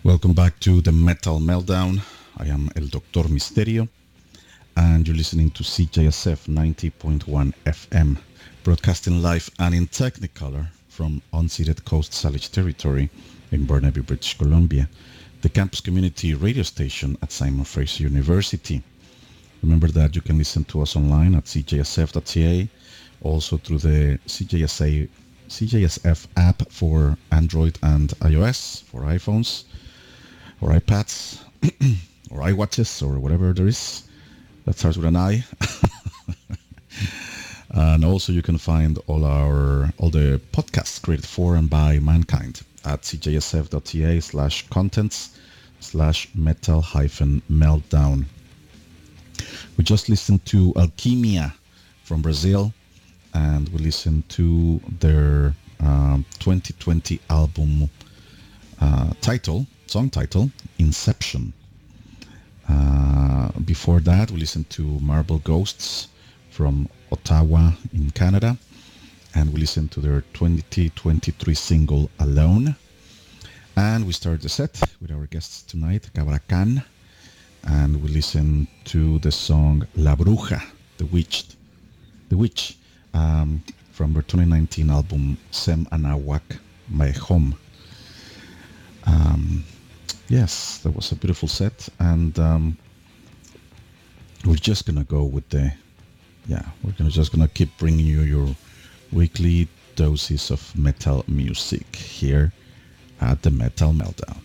Welcome back to the Metal Meltdown. I am El Doctor Misterio, and you're listening to CJSF 90.1 FM, broadcasting live and in Technicolor from unceded Coast Salish territory in Burnaby, British Columbia, the campus community radio station at Simon Fraser University. Remember that you can listen to us online at cjsf.ca, also through the CJSF app for Android and iOS, for iPhones, or iPads, or iWatches, or whatever there is that starts with an I. And also you can find all the podcasts created for and by mankind at cjsf.ca/contents/metal-meltdown. We just listened to Alquimia from Brazil, and we listened to their 2020 album song title, Inception. Before that, we listened to Marble Ghosts from Ottawa in Canada, and we listened to their 2023 single, Alone. And we started the set with our guests tonight, Cabra Khan, and we listened to the song La Bruja, The Witch, from their 2019 album, Sem Anahuac, My Home. Yes, that was a beautiful set, and we're just gonna go with just gonna keep bringing you your weekly doses of metal music here at the Metal Meltdown.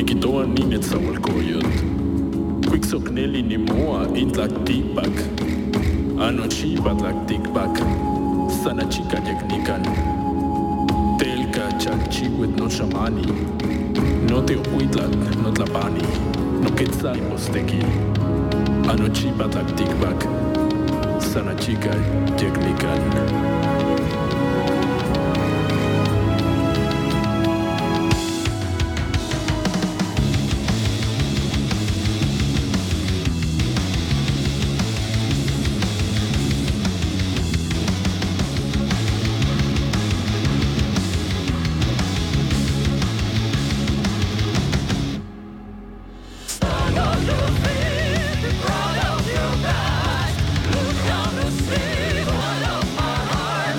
Nikitoa nimet sa walkoyot. Quicksok neli ni moa intlak tikpak. Ano chipat lak tikpak. Sana chika yeknikan. Telka chakchiwet no shamani. No te opuitlak no tlapani. No quetzal posteki. Ano chipat lak tikpak. Sana chika yeknikan. Proud of your back, look down to see one of my heart.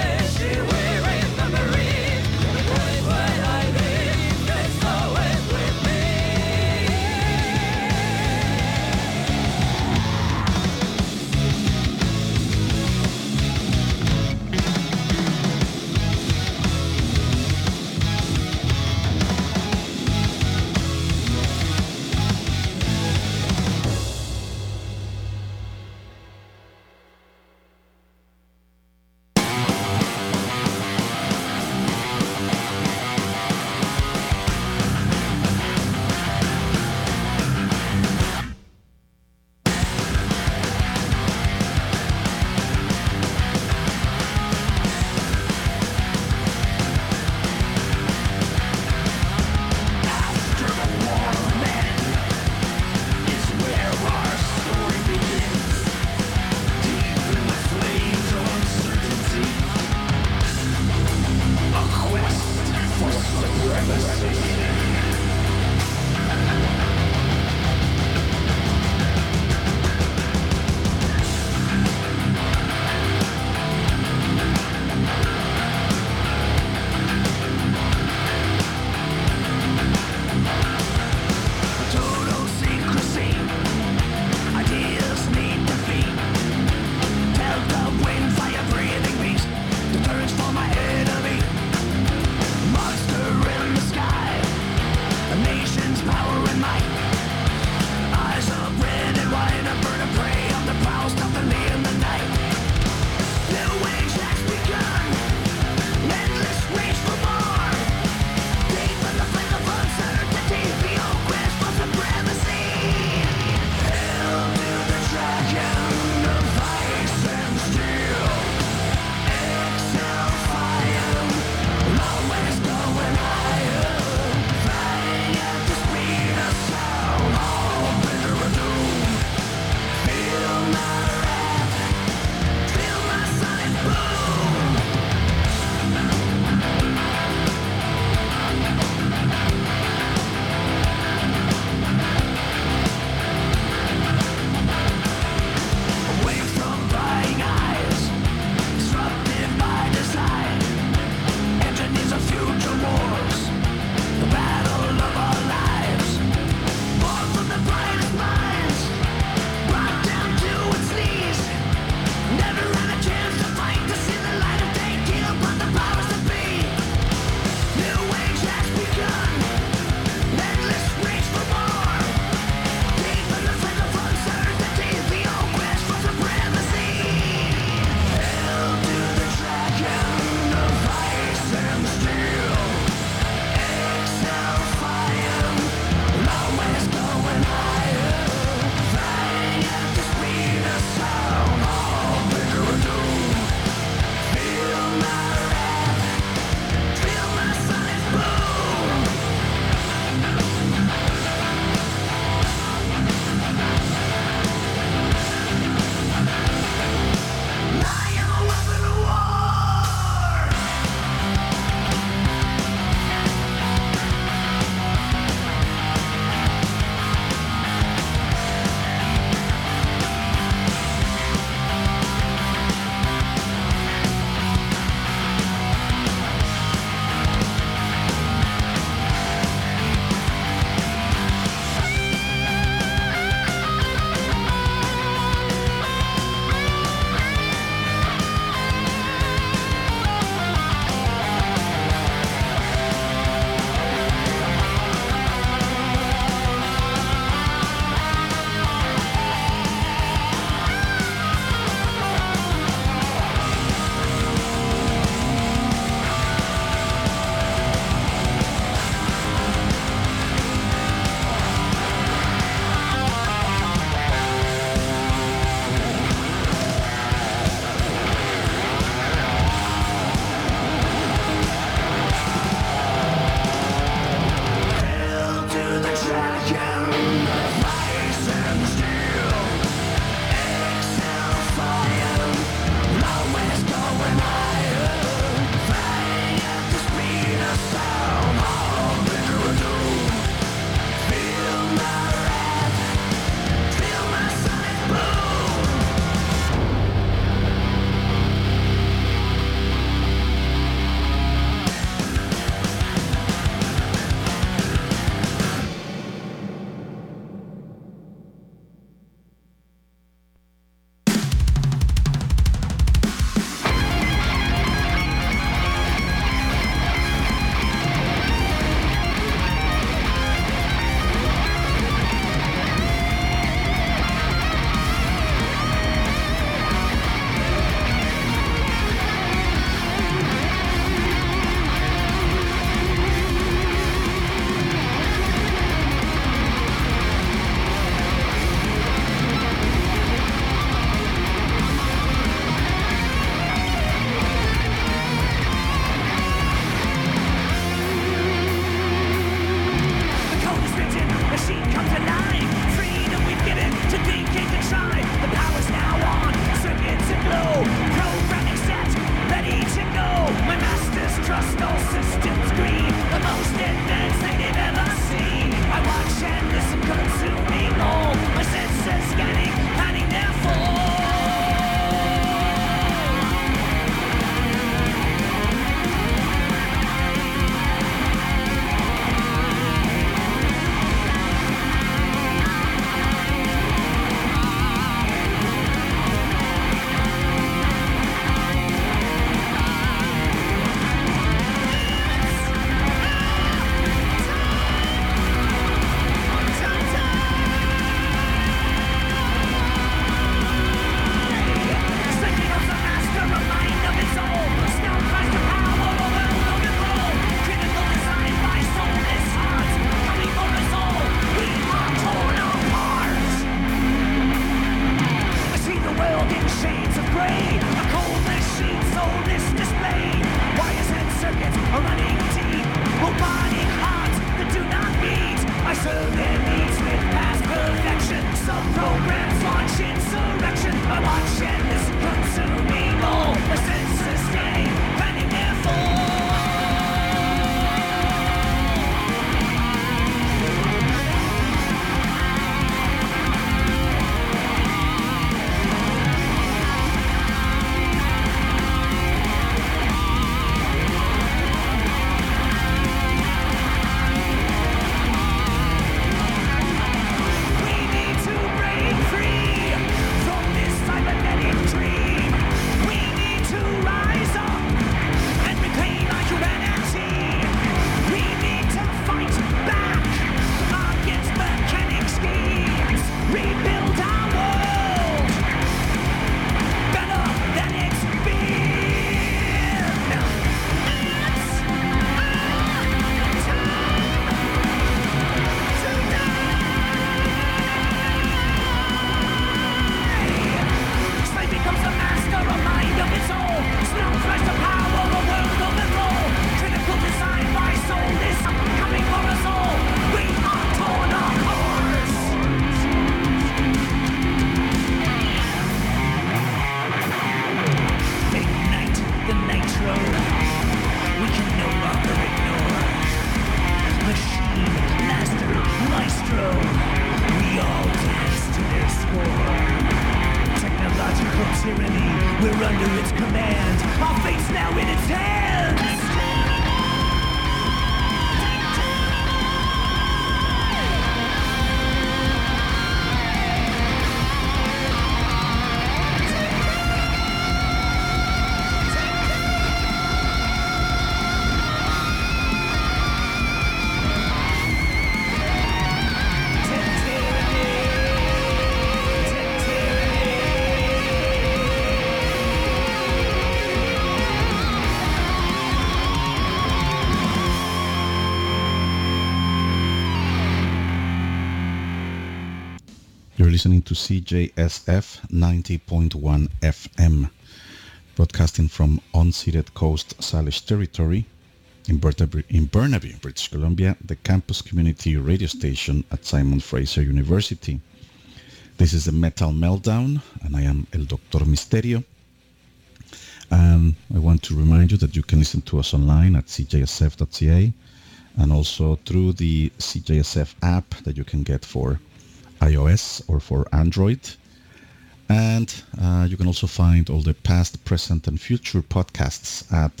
You're listening to CJSF 90.1 FM, broadcasting from unceded Coast Salish territory in Burnaby, British Columbia, the campus community radio station at Simon Fraser University. This is the Metal Meltdown, and I am El Doctor Misterio. And I want to remind you that you can listen to us online at cjsf.ca and also through the CJSF app that you can get for iOS or for Android. And you can also find all the past, present, and future podcasts at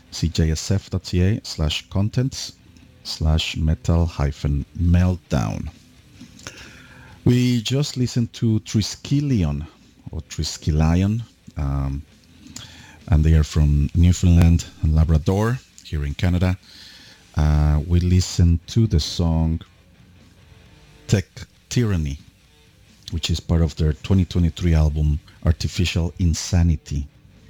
cjsf.ca/contents/metal-meltdown. We just listened to Triskelion, or Triskelion, and they are from Newfoundland and Labrador here in Canada. We listened to the song Tech Tyranny, which is part of their 2023 album Artificial Insanity.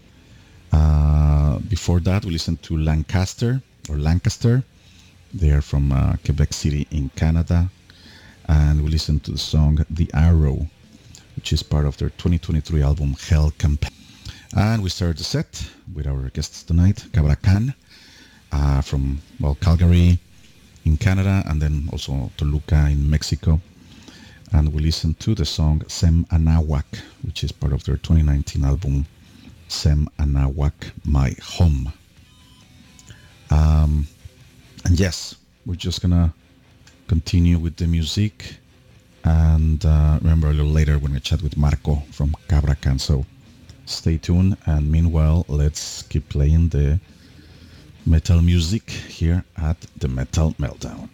Before that, we listened to Lancaster. They are from Quebec City in Canada. And we listened to the song The Arrow, which is part of their 2023 album Hell Campaign. And we started the set with our guests tonight, Cabra Khan, from Calgary in Canada, and then also Toluca in Mexico. And we listened to the song Sem Anahuac, which is part of their 2019 album Sem Anahuac, My Home. And yes, we're just gonna continue with the music, and remember a little later we're gonna chat with Marco from Cabra Khan, so stay tuned. And meanwhile, let's keep playing the metal music here at the Metal Meltdown.